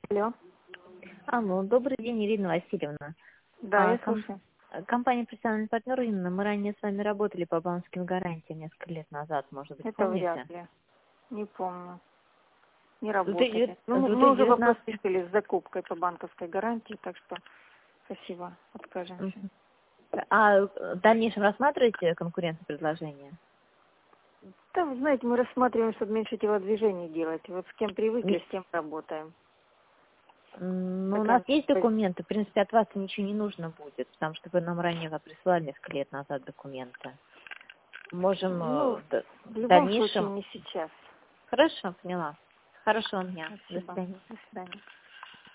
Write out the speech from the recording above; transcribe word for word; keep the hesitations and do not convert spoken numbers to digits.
Алло. Алло, добрый день, Ирина Васильевна. Да, А, я ком- слушаю. Компания «Профессиональный партнер» Инна, мы ранее с вами работали по банковским гарантиям несколько лет назад, может быть, Это помните? вряд ли. Не помню. Не С две тысячи работали. Ну, девятнадцатого мы, с мы уже две тысячи девятнадцатого. попросили с закупкой по банковской гарантии, так что спасибо, откажемся. Мгм. А в дальнейшем рассматриваете конкурентные предложения? Да, вы знаете, мы рассматриваем, чтобы меньше телодвижений делать. Вот с кем привыкли, Не- с тем работаем. м, Ну, у Пока нас не есть поз- документы, в принципе, от вас ничего не нужно будет, потому что вы нам ранее присылали несколько лет назад документы. Можем э, Ну, в д- в в любом случае дальнейшем... не сейчас. Хорошо, поняла. Хорошего дня. До Спасибо. свидания. До свидания.